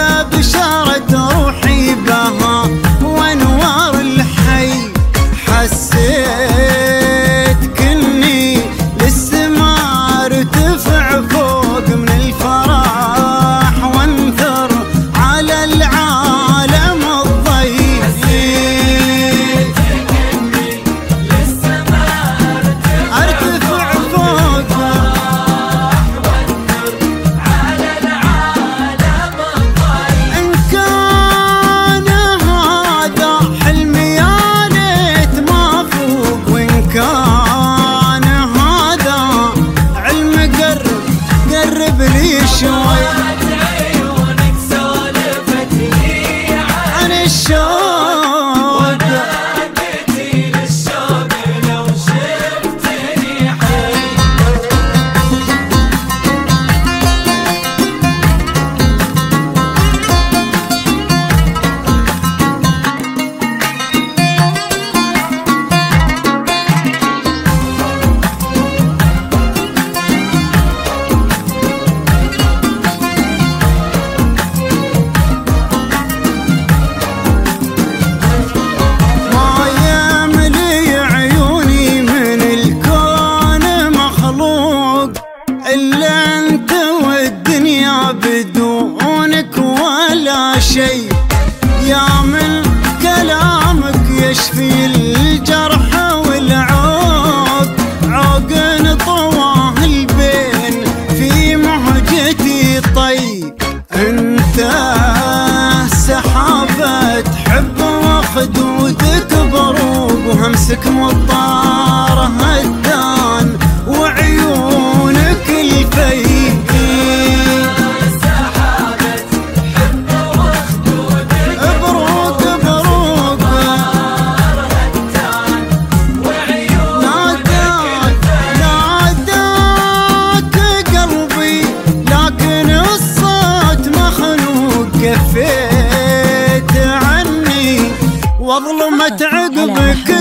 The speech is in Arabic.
على بشارة روحي بها وانوار الحي، حسيت كني للسما ارتفع فوق من الفرح وانثر على العالم الضيق. حسيت كني للسما ارتفع فوق وانثر على العالم الضيق. ان كان هذا حلمي يا ليت ما فوق، وان كان هذا علم قرب لي شوي. عيونك سولفت لي عن الشوق ونادتي للشوق لو شفتني حي. إلا أنت والدنيا بدونك ولا شيء، يا من كلامك يشفي الجرح والعوق. عوق طواه البين في مهجتي طي، أنت سحابة حب وخدودك بروق، وهمسك مطار هدان وعيونك الفيق. سحابة حب وخدودك بروق بروق هدان وعيونك الفيق. ناداك قلبي لكن الصوت مخنوق، كفيت عني واظلمت عقبك